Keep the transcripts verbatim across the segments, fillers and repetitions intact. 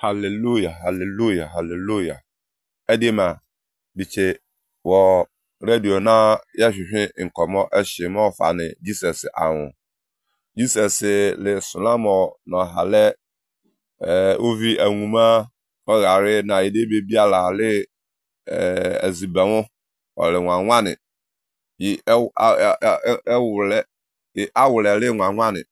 Hallelujah, hallelujah, hallelujah. Edima biche wo radio na yahwehwe nkomo ehye fane Jesus awon. Jesus le solamo no hale eh ovi anwuma ogare na ide bebia la le eh azibawo ole wanwane yi ewule yi awule le wanwane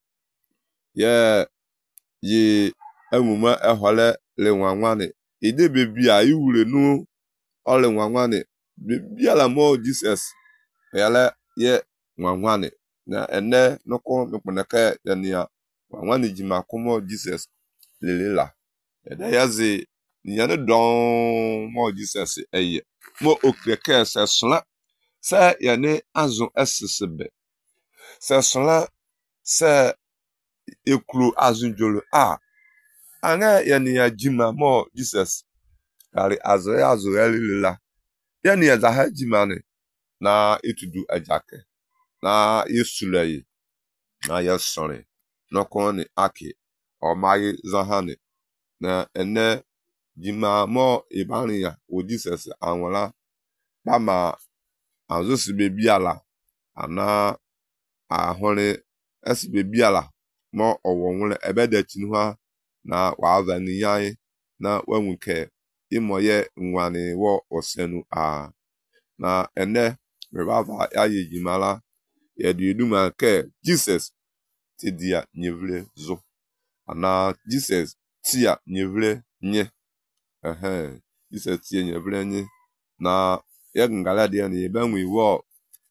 ye yi anwuma ehole le wanwane ide bebia iwure nu ole wanwane bebia la mo Jesus yale ye wanwane na ene noko mekponaka yania wanwane jima komo Jesus lelela eda yazi nyane don mo Jesus eye mo okreke se sla se yane azun esesebe se sla se eklu azun jolo a anga yania jima mo Jesus kari azu azu lelela yani ya zaha jimane na itudu ajake na yesulayi na yasore noko ni aki o magi zahane na ene jima mo ibani ya o Jesus anwala bama azu sibe biala ana ahore esibe biala mo owonwule ebede chinwa na wa ni yan na wenwuke imoye nwani wo osenu a na ene rebava aye jimala ye duduma ke Jesus ti dia nyevle zo ana Jesus tia nyevle nye ehe Jesus tia nyevle nye na ye ngala dia ni benwe wo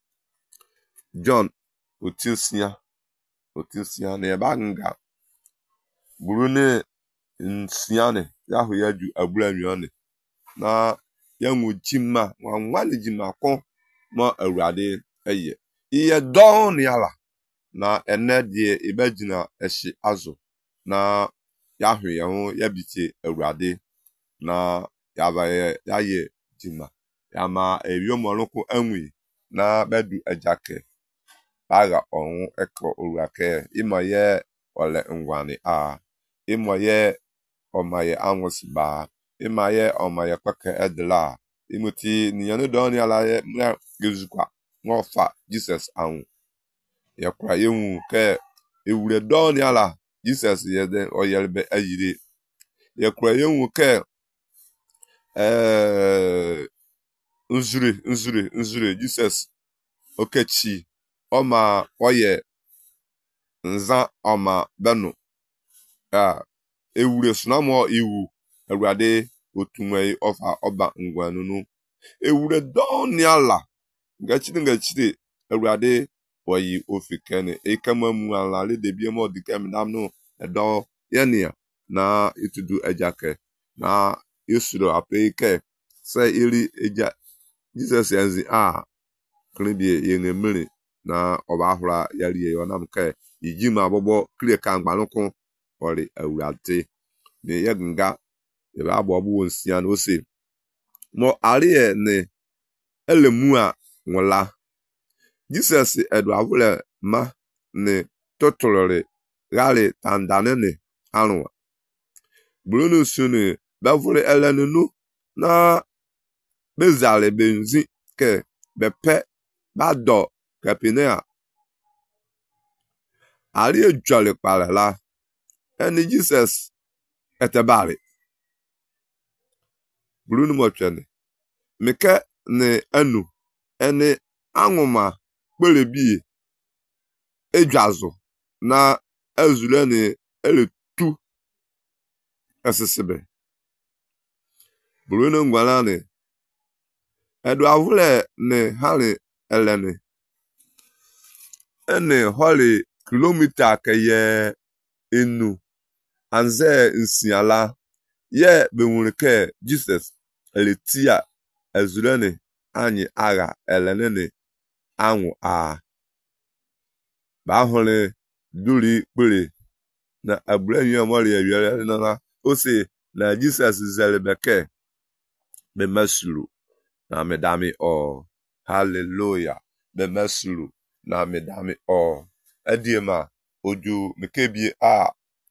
John otilsia otilsia ne ba nga burune nsiane yahu yaju abura nwane na yanwu jima wanwale jima kon mo awurade eye iye don yala na ene die ibegina ehye azo na yahu ye ho yabite awurade na yabaye yaye jima yama ewiomoloko anwi na bedu ajake baga on eko urake imoye ole ngwani a imoye omaye anwosiba imaye omaye kweke edla imuti niyanu don yala ye gezukwa ngofa Jesus anwu yakwa yenwu ke ewure don yala Jesus yede oyelbe ayire yakwa yenwu ke eh nzure nzure nzure Jesus okechi oma oye nza oma benu a ewure sunamo iwu awurade otumwe ofa oba ngwanunu ewure don yala ngachiri ngachiri awurade oyi ofikene ekamamu ala le debie mo dikem namno edo yenia na itudu ejake na yesuro apeke se iri eja Jesus yanzi a klibie yenemere na oba ahura yari ye onam ke ijima bobo kire kan gbanukun ori awurade ne yegnga ebe abo obu nsia no se mo ari ne elemu a nwala Jesus edu avule ma ne totolore gale tandane ne anwa brunu sunu bavule elenunu na bezale benzi ke bepe bado kapinea ari ejole pare la eni Jesus etebare brunu mochene meke ne anu eni anwuma kperebi ejazo na ezule ne eletu esesebe brunu ngwala ne edu avule ne hali elene ene holi kilomita keye enu anze nsiala ye benwurike Jesus eletia ezulene anyi agha elene anwu a ba hole duri pere na abrenye mori ewere na ose na Jesus zelebeke be masuru na medami o hallelujah be masuru na medami o ediema oju mekebie a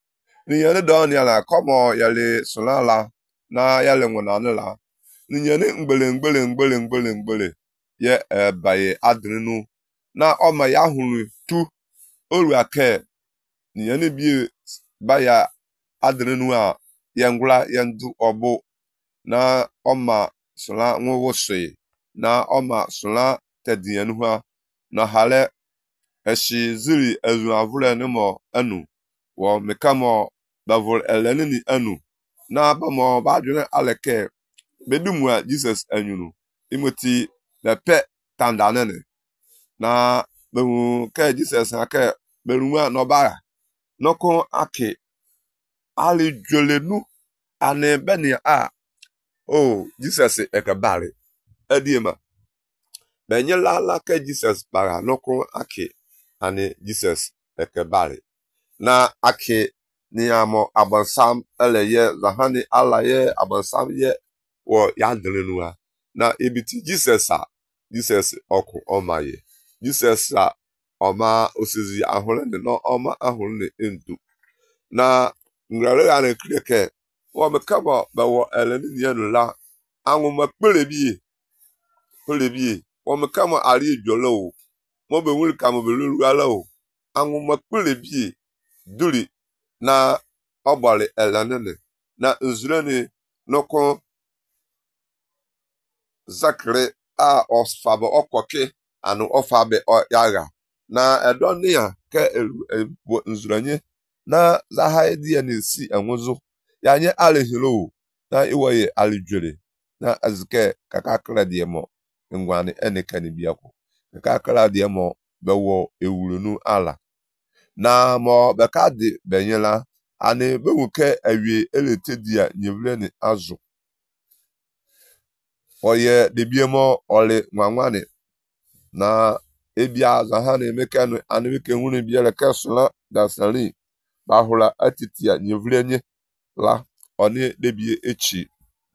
ni yene don ya la komo yale sunala na yale ngona la ni yene ngbele ngbele ngbele ngbele ngbele ye e baye adrenu na oma ya hunu tu oru ake ni yene bi baya adrenu a yengula yendu obo na oma sula nwowosi na oma sula tedienu ha na hale eshi ziri ezu avule ni mo anu wo mekamo bavol eleni ni anu na ba mo ba dwene aleke bedumua Jesus anyunu imoti na pe tandanene na bewu ke Jesus ake berumua no ba noko ake ali jolenu ane beni a oh Jesus ekabare ediema benye la la ke Jesus bara noko ake ane Jesus ekabare na ake ni amo abansam eleye zahani alaye abansam ye wo ya drenua na ebiti Jesus a Jesus oku omaye Jesus a oma osizi ahole ne no oma ahole ne endu na ngrare ya ne kreke wo mekabo bawo eleni ni nu la anwuma pele bi pele bi wo mekamo ari jolo mo be wul kamo be lulu ala o anwuma pele bi duri na obali elanene na nzureni noko zakre a osfabo okoke anu ofabe yaga na edonia ke elu nzuranye na zaha die ni si enwuzu yanye alehilo na iwoye alijure na azike kakakra die mo ngwani enekani biako kakakra die mo bewo ewurunu ala na mo bekadi benyela ani bewuke awie eletedia nyevle ni azu oye debiemo ole nwanwane na ebia zahane mekanu anwike hunu biele kesula dasali bahula atitia nyevle nye la oni debie echi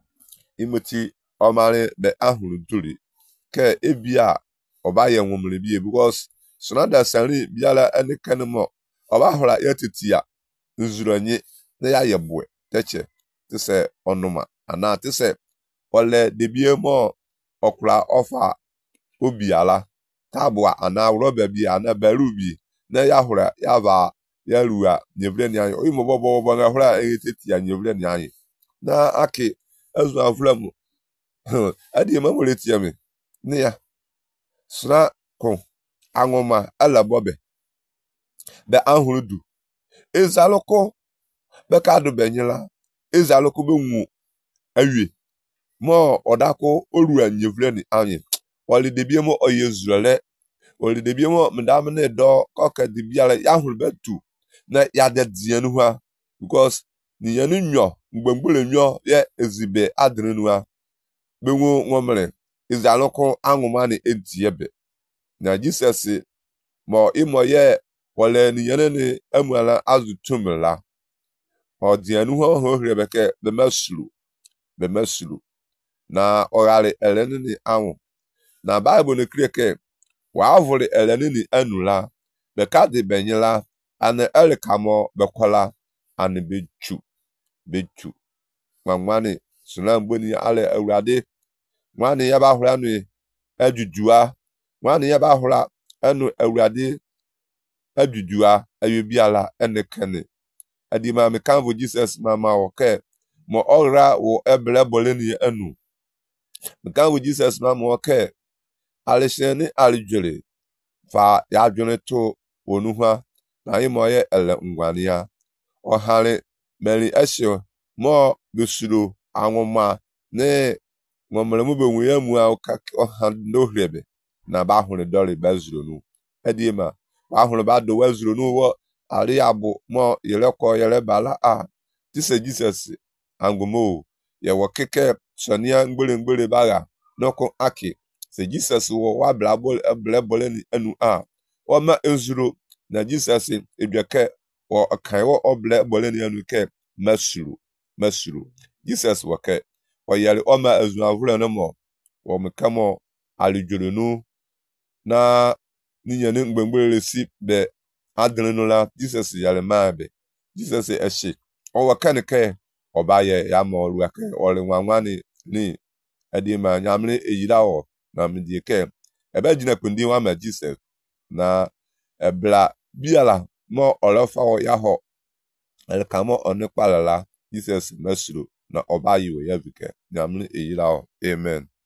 imoti omare be ahuru duri ke ebia obaye nwumre bie because sunada sari biala enekanu mo obahula yatitia nzuronye na ya yebwe teche tise onuma ana tise ole debie mo okura ofa obiala tabua ana roba bi ana barubi na ya hura ya ba ya ruwa nyevre ni ayo imo bobo bobo na hura etetia nyevre ni ayo na aki ezu avulamu adi ma moletia me ne ya sra ko anwoma ala bobe be ahurudu ezaloko be kadu benyela ezaloko be nwu awie mo odako oru anyevle ni anye wali debie mo oyezurele wali debie mo mdam ne do koka dibiale ya huru betu na ya de dienu ha because ni yanu nyo mgbengbule nyo ye ezibe adrenu ha benwo nwomre ezaloko anwuma ni entiebe na Jesus mo imo ye wale ni yene ni emuala azu tumela o dienu ho ho hrebeke be masulu be masulu na orale eleni ni anwu na Bible ne kreke wa avule eleni ni anula be kadi benyela ane elikamo bekola ane bechu bechu mamani sunamboni ale awrade mwani ya ba hura nu ajujua mwani ya ba hura anu awrade ajujua ayobiala enekene adima me kanvo Jesus mama oke mo ora wo eble boleni anu me kanvo Jesus mama oke alisheni alijure fa ya dwene to onuha na imoye ele ngwania ohare meri esho mo besuro anwoma ne ngomremu be nwuya mu a oha no hrebe na ba hunu dole bazuro nu edima ba hunu ba do wazuro nu wo ari abu mo yeleko yele bala a tise Jesus angumo ye wo keke sonia ngbele ngbele baga noko aki se Jesus wo wa blabol blabol ni anu a o ma ezuro na Jesus edweke wo kan wo oblabol ni anu ke masuru masuru Jesus wo ke o yale o ma ezu avule no mo wo mekamo alijurunu na ninyane ngbengbe si be adrenu la Jesus yale mabe Jesus eshi o kan ke oba ye ya mo ru ke o le nwanwa ni ni edi ma nyamle eyira o na mdie ke ebe jina kundi wa ma Jesus na ebla biala mo olofa o ya ho el kamo onekpalala Jesus mesuru na oba yiwe ya bike nyamle eyira o amen.